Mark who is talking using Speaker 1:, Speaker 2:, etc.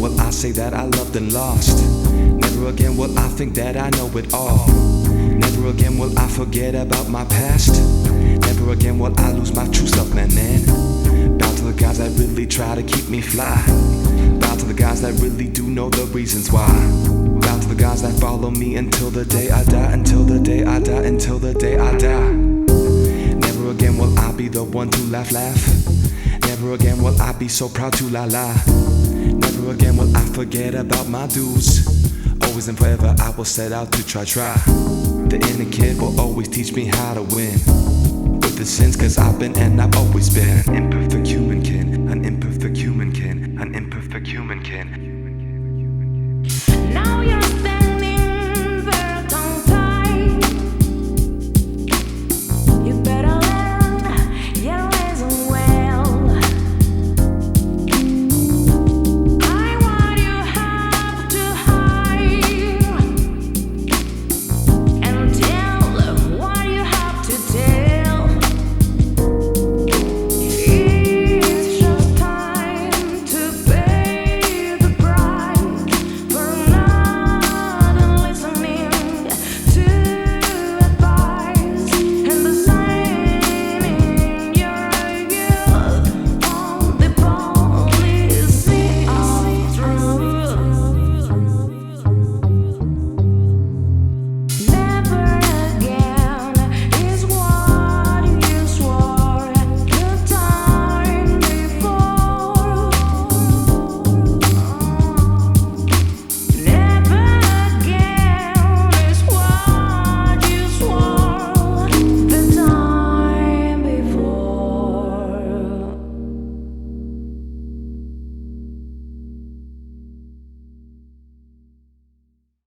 Speaker 1: will I say that I loved and lost. Never again will I think that I know it all. Never again will I forget about my past. Never again will I lose my true self, man. Bow to the guys that really try to keep me fly. Bow to the guys that really do know the reasons why. Bow to the guys that follow me until the day I die. Until the day I die, until the day I die. Never again will I be the one to laugh. Never again will I be so proud to la. Never again will I forget about my dues. Always and forever I will set out to try. The inner kid will always teach me how to win with the sins, cause I've been and I've always been an imperfect human.